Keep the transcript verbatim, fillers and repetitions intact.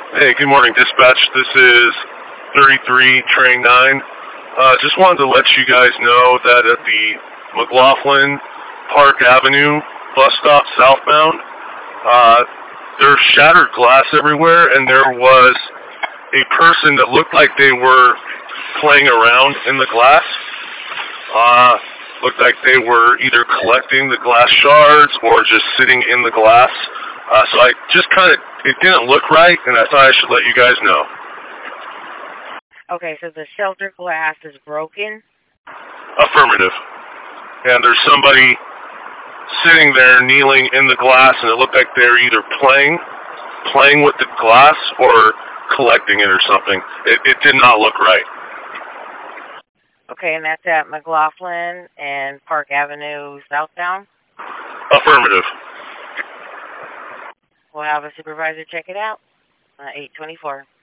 Hey, good morning, dispatch. This is thirty-three Train nine. Uh, just wanted to let you guys know that at the McLaughlin Park Avenue bus stop southbound, uh, there's shattered glass everywhere, and there was a person that looked like they were playing around in the glass. Uh, looked like they were either collecting the glass shards or just sitting in the glass. Uh, so I just kind of, it didn't look right, and I thought I should let you guys know. Okay, so the shelter glass is broken? Affirmative. And there's somebody sitting there kneeling in the glass, and it looked like they're either playing, playing with the glass or collecting it or something. It, it did not look right. Okay, and that's at McLaughlin and Park Avenue southbound? Affirmative. We'll have a supervisor check it out. Uh, eight twenty-four.